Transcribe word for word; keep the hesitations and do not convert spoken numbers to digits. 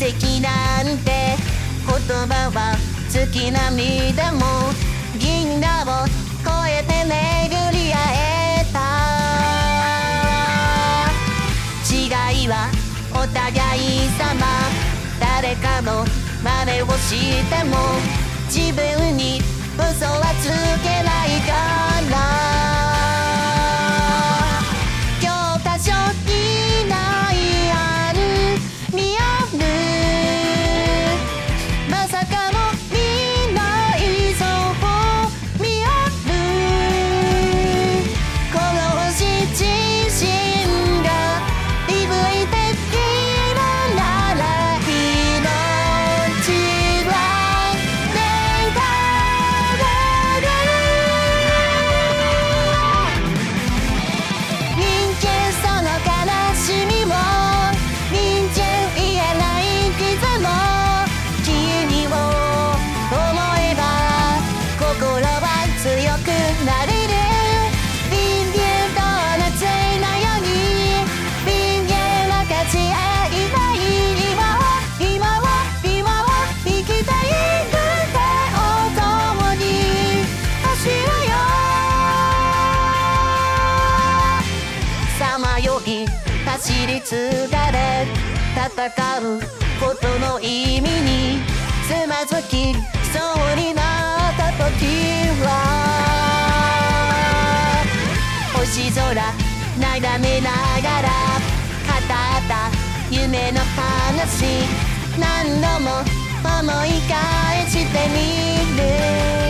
跡なんて言葉は月並みでも銀河を越えて巡り会えた。違いはお互い様。誰かの真似をしても自分に嘘はつけないから。教科書にないある見あるまさかの未来像を見ある。この星自身が鈍いてなれる。人間と夏のように人間は勝ち合いたい。今は今は今は生きたい。手を共に走ろうよ。さまよい走り継がれ戦うことの意味につまずきそうになった時は星空眺めながら語った夢の話何度も思い返してみる。